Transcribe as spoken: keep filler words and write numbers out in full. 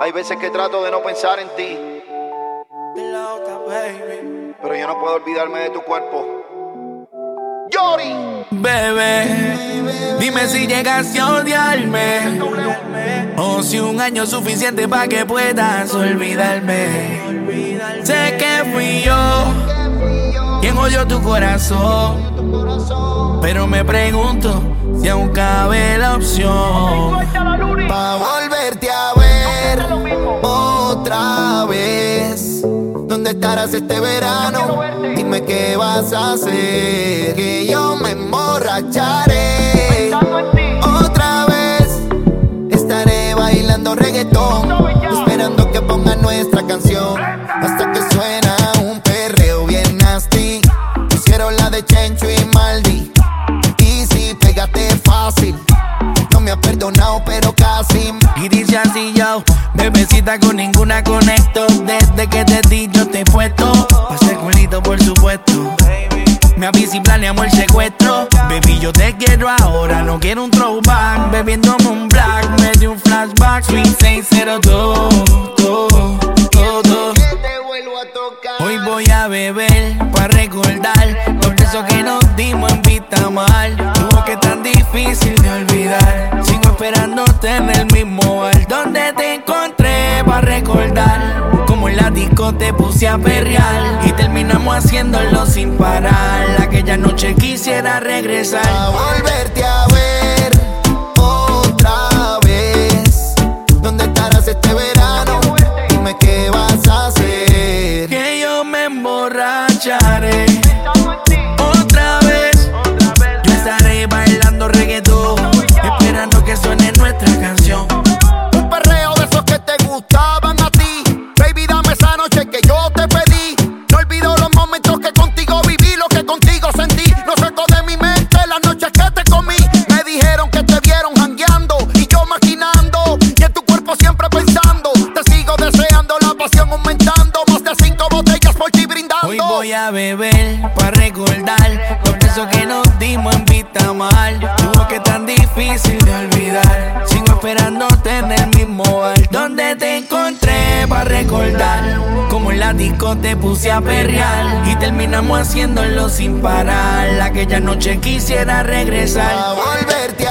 Hay veces que trato de no pensar en ti, pero yo no puedo olvidarme de tu cuerpo. Yori. Bebé, dime si llegaste a odiarme o si un año es suficiente para que puedas olvidarme. Sé que fui yo quien odió tu corazón, pero me pregunto si aún cabe la opción pa' volverte a ver otra vez. ¿Dónde estarás este verano? Dime qué vas a hacer, que yo me emborracharé. Otra vez estaré bailando reggaetón, esperando que pongan nuestra canción, hasta que suena un perreo bien nasty. Pusieron la de Chencho y Maldi. Y si pégate fácil, no me ha perdonado pero casi. Y dice así yo, bebecita, con ninguna conecto. Desde que te di yo te he puesto pa' ese culito, por supuesto. Me avisa y planeamos el secuestro. Baby, yo te quiero ahora, no quiero un throwback. Bebiéndome un black, me dio un flashback. Swing seis cero dos, todo, todo. Hoy voy a beber pa' recordar los besos que nos dimos en vista mal. Tuvo que tan difícil de olvidar. Sigo esperándote en el mismo bar donde te encontré pa' recordar. Como en la disco te puse a perrear y terminamos haciéndolo sin parar. Aquella noche quisiera regresar a volverte a ver otra vez. ¿Dónde estarás este verano? Dime qué vas a hacer, que yo me emborracharé. Otra vez yo estaré bailando reggaetón, esperando que suene nuestra canción. Un perreo de esos que te gustaban a ti. Baby, dame esa noche que yo te pedí. No olvido los momentos que contigo viví, lo que contigo sentí. No saco de mi mente las noches que te comí. Me dijeron que te vieron jangueando y yo maquinando, y en tu cuerpo siempre pensando. Te sigo deseando, la pasión aumentando. Más de cinco botellas por ti brindando. Hoy voy a beber pa' recordar los besos que nos dimos en vista mal. Tuvo que tan difícil de olvidar. Sigo esperándote en el mismo bar donde te encontré pa' recordar. Como en la disco te puse a perrear y terminamos haciéndolo sin parar. Aquella noche quisiera regresar a volverte